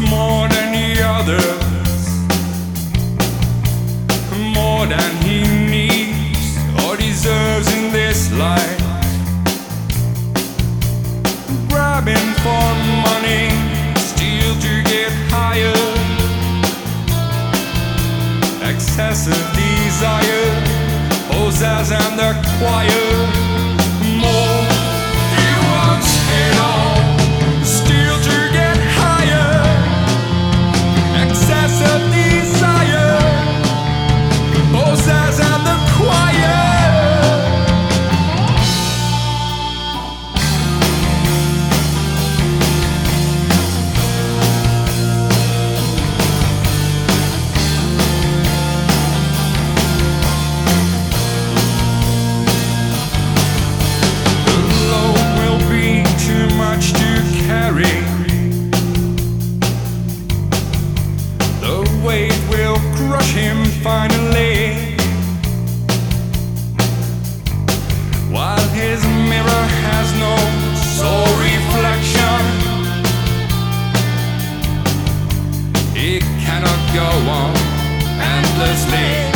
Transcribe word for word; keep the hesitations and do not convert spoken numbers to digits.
more than the others, more than he needs or deserves in this life. Grabbing for money, steal to get higher, excessive desire, possess and acquire more. He wants it all, steal to get higher, excessive desire, possess and acquire. The weight will crush him finally, while his mirror has no soul reflection. He cannot go on endlessly.